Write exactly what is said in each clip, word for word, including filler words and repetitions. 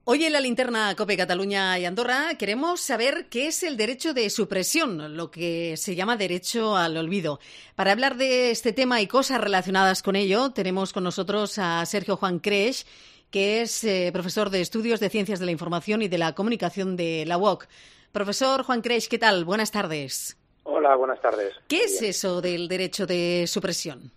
Hoy en la linterna COPE Cataluña y Andorra queremos saber qué es el derecho de supresión, lo que se llama derecho al olvido. Para hablar de este tema y cosas relacionadas con ello, tenemos con nosotros a Sergio Juan Creix, que es eh, profesor de Estudios de Ciencias de la Información y de la Comunicación de la U O C. Profesor Juan Creix, ¿qué tal? Buenas tardes. Hola, buenas tardes. ¿Qué Muy es bien. eso del derecho de supresión?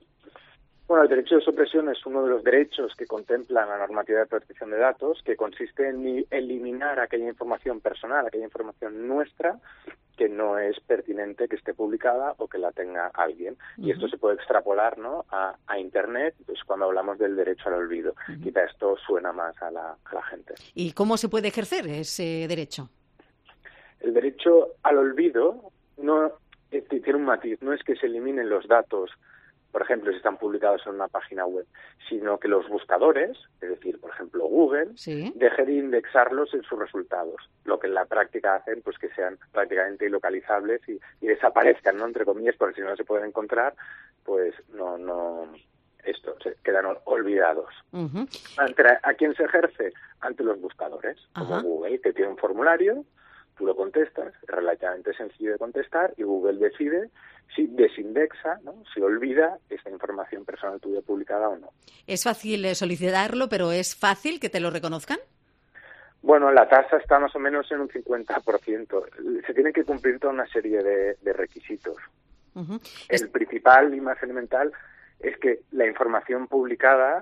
Bueno, el derecho de supresión es uno de los derechos que contempla la normativa de protección de datos, que consiste en eliminar aquella información personal, aquella información nuestra que no es pertinente que esté publicada o que la tenga alguien. Uh-huh. Y esto se puede extrapolar, ¿no?, a, a Internet, pues cuando hablamos del derecho al olvido. Uh-huh. Quizá esto suena más a la, a la gente. ¿Y cómo se puede ejercer ese derecho? El derecho al olvido no eh, tiene un matiz, no es que se eliminen los datos, por ejemplo, si están publicados en una página web, sino que los buscadores, es decir, por ejemplo, Google, ¿sí?, deje de indexarlos en sus resultados, lo que en la práctica hacen pues que sean prácticamente ilocalizables y, y desaparezcan, ¿no?, entre comillas, porque si no se pueden encontrar, pues no, no, esto, se quedan olvidados. Uh-huh. Ante, ¿A quién se ejerce? Ante los buscadores, uh-huh, como Google, que tiene un formulario, tú lo contestas, es relativamente sencillo de contestar, y Google decide si desindexa, ¿no?, si olvida esta información personal tuya publicada o no. Es fácil solicitarlo, pero ¿es fácil que te lo reconozcan? Bueno, la tasa está más o menos en un cincuenta por ciento. Se tienen que cumplir toda una serie de, de requisitos. Uh-huh. El es... principal y más elemental es que la información publicada,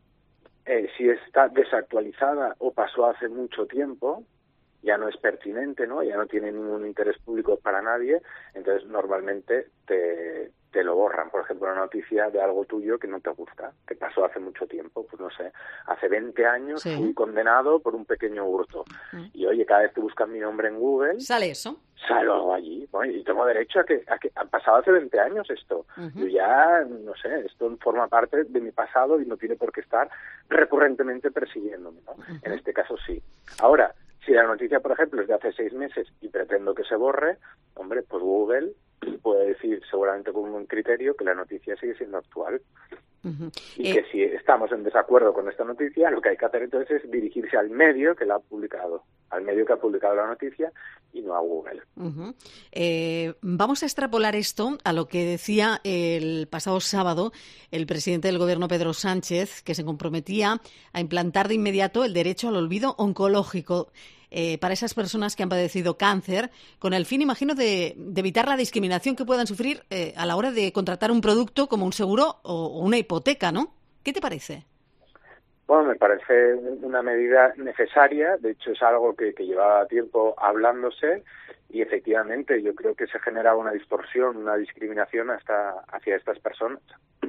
eh, si está desactualizada o pasó hace mucho tiempo, ya no es pertinente, ¿no?, ya no tiene ningún interés público para nadie, entonces normalmente te, te lo borran. Por ejemplo, una noticia de algo tuyo que no te gusta, que pasó hace mucho tiempo, pues no sé, hace veinte años sí. fui condenado por un pequeño hurto. Uh-huh. Y oye, cada vez que buscan mi nombre en Google... ¿Sale eso? Sale algo allí, bueno, y tengo derecho a que, a que ha pasado hace veinte años esto. Uh-huh. Yo ya, no sé, esto forma parte de mi pasado y no tiene por qué estar recurrentemente persiguiéndome, ¿no? Uh-huh. En este caso sí. Ahora, si la noticia, por ejemplo, es de hace seis meses y pretendo que se borre, hombre, pues Google puede decir, seguramente con un buen criterio, que la noticia sigue siendo actual. Uh-huh. Y eh... que si estamos en desacuerdo con esta noticia, lo que hay que hacer entonces es dirigirse al medio que la ha publicado, al medio que ha publicado la noticia y no a Google. Uh-huh. Eh, vamos a extrapolar esto a lo que decía el pasado sábado el presidente del Gobierno, Pedro Sánchez, que se comprometía a implantar de inmediato el derecho al olvido oncológico eh, para esas personas que han padecido cáncer, con el fin, imagino, de, de evitar la discriminación que puedan sufrir eh, a la hora de contratar un producto como un seguro o, o una hipoteca, ¿no? ¿Qué te parece? Bueno, me parece una medida necesaria, de hecho es algo que, que llevaba tiempo hablándose y efectivamente yo creo que se genera una distorsión, una discriminación hasta hacia estas personas.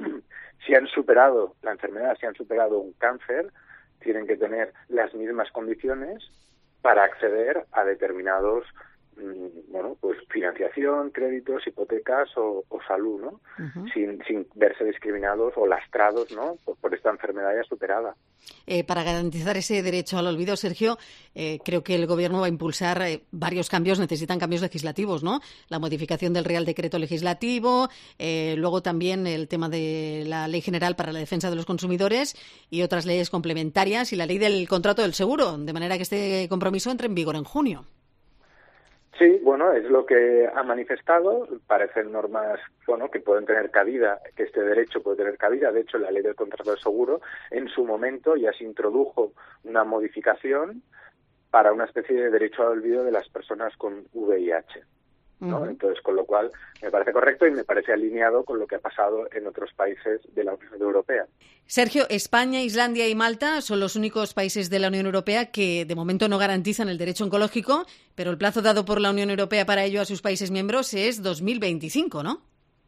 Si han superado la enfermedad, si han superado un cáncer, tienen que tener las mismas condiciones para acceder a determinados, bueno, pues financiación, créditos, hipotecas o, o salud, ¿no? Uh-huh. Sin, sin verse discriminados o lastrados, ¿no?, por, por esta enfermedad ya superada. Eh, para garantizar ese derecho al olvido, Sergio, eh, creo que el Gobierno va a impulsar eh, varios cambios, necesitan cambios legislativos, ¿no? La modificación del Real Decreto Legislativo, eh, luego también el tema de la Ley General para la Defensa de los Consumidores y otras leyes complementarias y la Ley del Contrato del Seguro, de manera que este compromiso entre en vigor en junio. Sí, bueno, es lo que ha manifestado. Parecen normas, bueno, que pueden tener cabida, que este derecho puede tener cabida. De hecho, la ley del contrato de seguro, en su momento ya se introdujo una modificación para una especie de derecho al olvido de las personas con V I H, ¿no? Uh-huh. Entonces, con lo cual, me parece correcto y me parece alineado con lo que ha pasado en otros países de la Unión Europea. Sergio, España, Islandia y Malta son los únicos países de la Unión Europea que de momento no garantizan el derecho oncológico, pero el plazo dado por la Unión Europea para ello a sus países miembros es dos mil veinticinco, ¿no?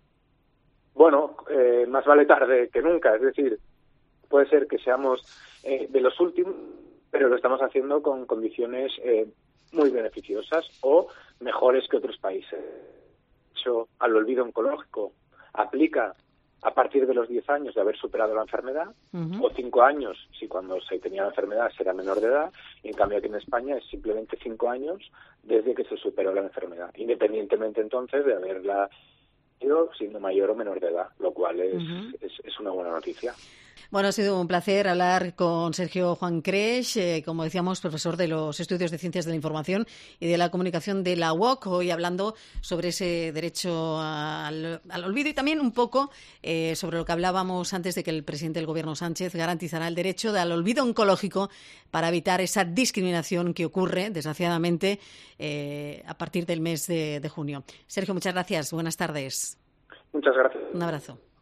Bueno, eh, más vale tarde que nunca. Es decir, puede ser que seamos eh, de los últimos, pero lo estamos haciendo con condiciones eh, muy beneficiosas o mejores que otros países. De hecho, al olvido oncológico aplica a partir de los diez años de haber superado la enfermedad, uh-huh, o cinco años si cuando se tenía la enfermedad se era menor de edad, y en cambio aquí en España es simplemente cinco años desde que se superó la enfermedad, independientemente entonces de haberla sido siendo mayor o menor de edad, lo cual es, uh-huh, es, es una buena noticia. Bueno, ha sido un placer hablar con Sergio Juan Creix, eh, como decíamos, profesor de los Estudios de Ciencias de la Información y de la Comunicación de la U O C, hoy hablando sobre ese derecho al, al olvido y también un poco eh, sobre lo que hablábamos antes de que el presidente del Gobierno, Sánchez, garantizará el derecho al olvido oncológico para evitar esa discriminación que ocurre, desgraciadamente, eh, a partir del mes de, de junio. Sergio, muchas gracias. Buenas tardes. Muchas gracias. Un abrazo.